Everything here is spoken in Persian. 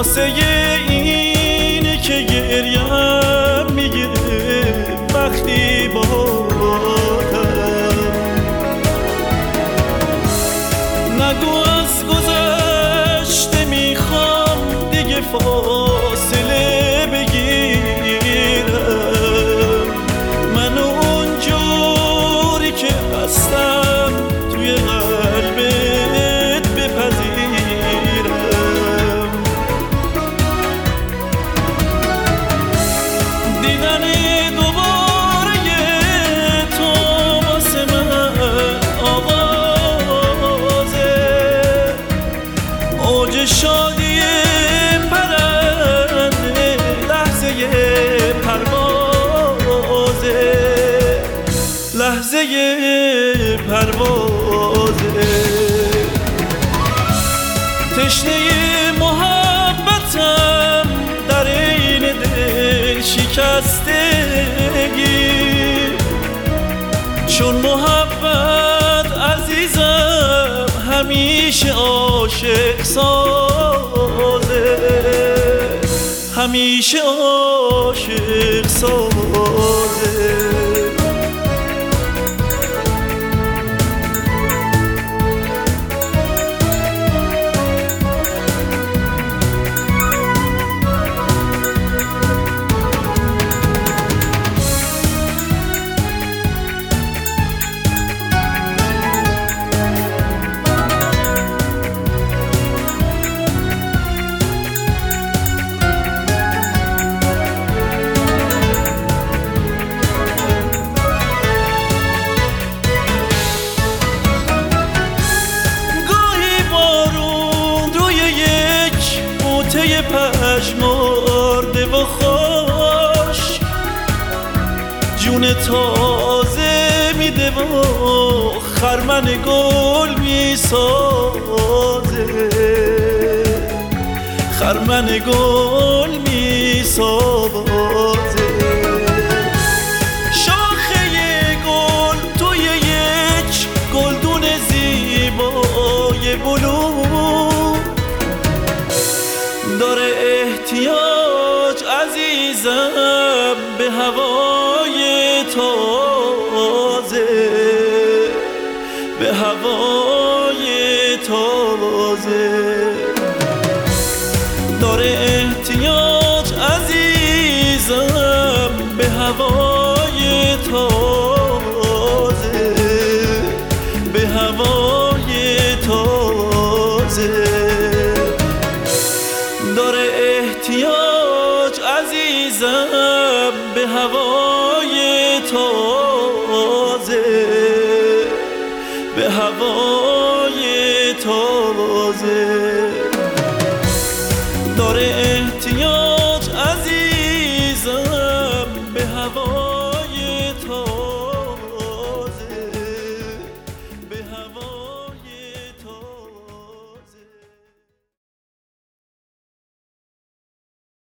واسه اینی که گریم میگیره وقتی باهاتم. نگو از گذشته میخوام دیگه فاصله بگیرم، منو اونجوری که هستم توی قلبت بپذیرم. دیدن دوباره تو واسه من آغازه، اوج شادی پرنده لحظه پروازه، لحظه پروازه. تشنه محبتم در این دل شکستگی، چون محبت عزیزم همیشه عاشق سازه، همیشه عاشق سازه. پژمرده و خوش جون تازه میده و خرمن گل میسازه، خرمن گل میسازه. شاخه گل توی یک گلدون زیبای بلور داره احتیاج عزیزم به هوای تازه، به هوای تازه. داره احتیاج عزیزم به هوای تازه، به هوای تازه. داره احتیاج عزیزم به هوای تازه، به هوای تازه. داره